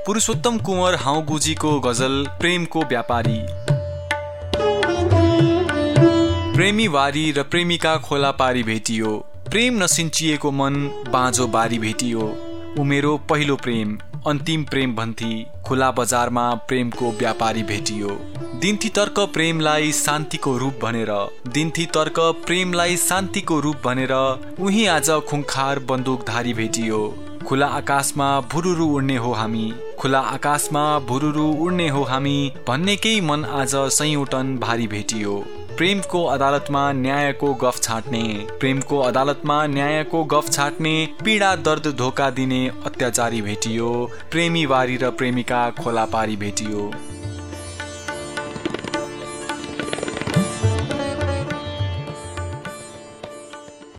पुरुषोत्तम कुँवर हाउगुजीको गजल प्रेमको व्यापारी। प्रेमी वारी र प्रेमिका खोला पारी भेटियो, प्रेम नसिन्चिएको मन बाँझो बारी भेटियो। ऊ मेरो पहिलो प्रेम अन्तिम प्रेम भन्थी, खुला बजारमा प्रेमको व्यापारी भेटियो। दिन्थी तर्क प्रेमलाई शान्तिको रूप भनेर, दिन्थी तर्क प्रेमलाई शान्तिको रूप भनेर, उही आज खुङखार बन्दुकधारी भेटियो। खुला आकाशमा भुरुरु उड्ने हो हामी, खुला आकाशमा भुरुरु उड्ने हो हामी भन्ने केही मन आज सयौटन भारी भेटियो। प्रेमको अदालतमा न्यायको गफ छाट्ने, प्रेमको अदालतमा न्यायको गफ छाट्ने, पीडा दर्द धोका दिने अत्याचारी भेटियो। प्रेमी वारी र प्रेमिका खोला पारी भेटियो।